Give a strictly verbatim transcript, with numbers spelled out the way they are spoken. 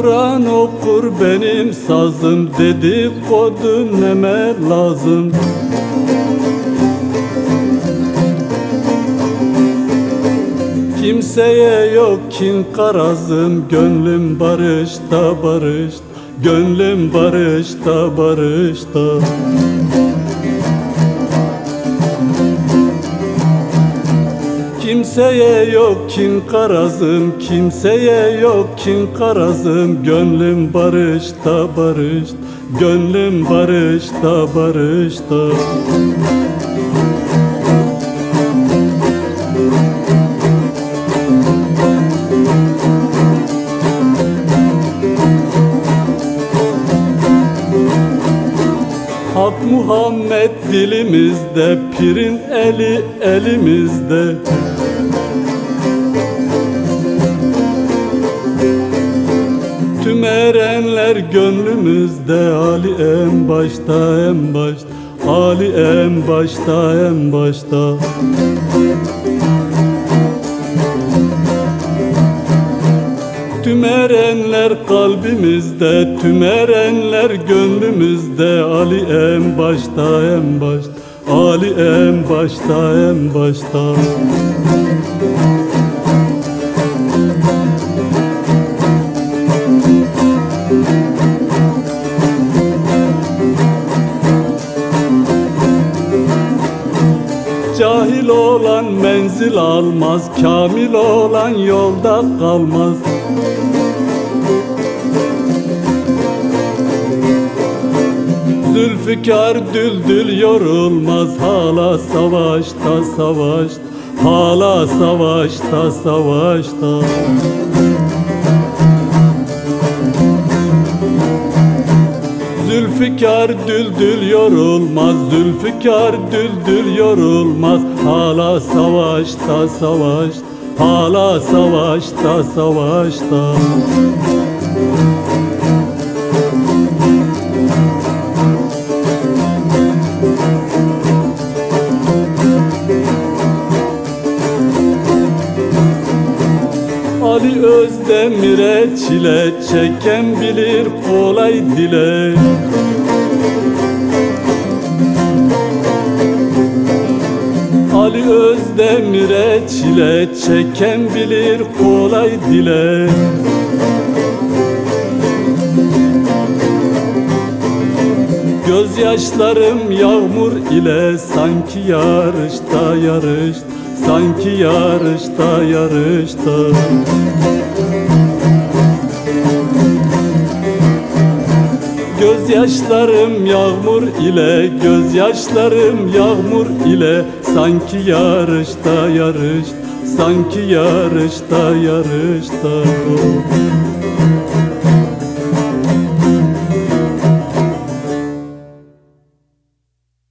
Kur'an okur benim sazım, dedikodu neme lazım. Kimseye yok kin karazım, gönlüm barışta barışta, gönlüm barışta barışta. Kimseye yok kin karazım, kimseye yok kin karazım, gönlüm barışta barışta, gönlüm barışta barışta. Hak Muhammed dilimizde, pirin eli elimizde. Tüm erenler gönlümüzde, Ali en başta en başta, Ali en başta en başta. Tüm erenler kalbimizde, tüm erenler gönlümüzde, Ali en başta en başta, Ali en başta en başta. Cahil olan menzil almaz, kamil olan yolda kalmaz. Zülfikar düldül yorulmaz, hala savaşta savaşta, hala savaşta savaşta. Zülfikar düldül yorulmaz, Zülfikar düldül yorulmaz, hala savaşta savaşta, hala savaşta savaşta. Ali Özdemir'e çile çeken bilir kolay dile. Ali Özdemir'e çile çeken bilir kolay dile. Gözyaşlarım yağmur ile, sanki yarışta yarışta, sanki yarışta yarışta. Gözyaşlarım yağmur ile, gözyaşlarım yağmur ile, sanki yarışta yarışta, sanki yarışta yarışta.